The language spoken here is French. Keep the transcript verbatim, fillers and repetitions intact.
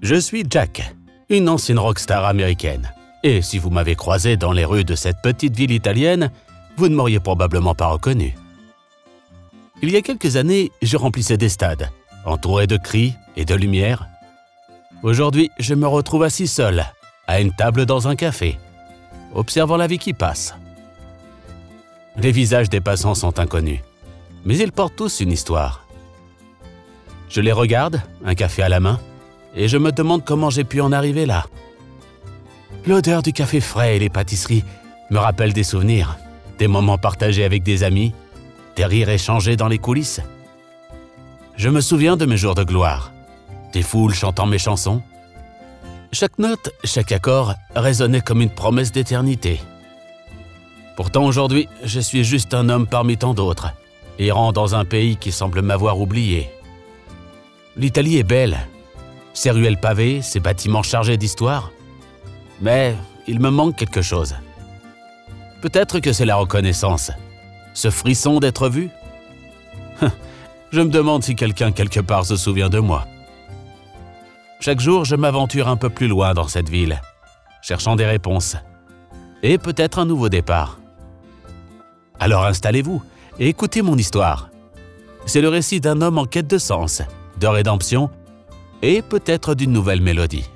Je suis Jack, une ancienne rockstar américaine. Et si vous m'avez croisé dans les rues de cette petite ville italienne, vous ne m'auriez probablement pas reconnu. Il y a quelques années, je remplissais des stades, entouré de cris et de lumière. Aujourd'hui, je me retrouve assis seul, à une table dans un café, observant la vie qui passe. Les visages des passants sont inconnus, mais ils portent tous une histoire. Je les regarde, un café à la main, et je me demande comment j'ai pu en arriver là. L'odeur du café frais et les pâtisseries me rappellent des souvenirs, des moments partagés avec des amis, des rires échangés dans les coulisses. Je me souviens de mes jours de gloire, des foules chantant mes chansons. Chaque note, chaque accord résonnait comme une promesse d'éternité. Pourtant aujourd'hui, je suis juste un homme parmi tant d'autres, errant dans un pays qui semble m'avoir oublié. L'Italie est belle, ses ruelles pavées, ses bâtiments chargés d'histoire. Mais il me manque quelque chose. Peut-être que c'est la reconnaissance, ce frisson d'être vu. Je me demande si quelqu'un quelque part se souvient de moi. Chaque jour, je m'aventure un peu plus loin dans cette ville, cherchant des réponses et peut-être un nouveau départ. Alors installez-vous et écoutez mon histoire. C'est le récit d'un homme en quête de sens, de rédemption et peut-être d'une nouvelle mélodie.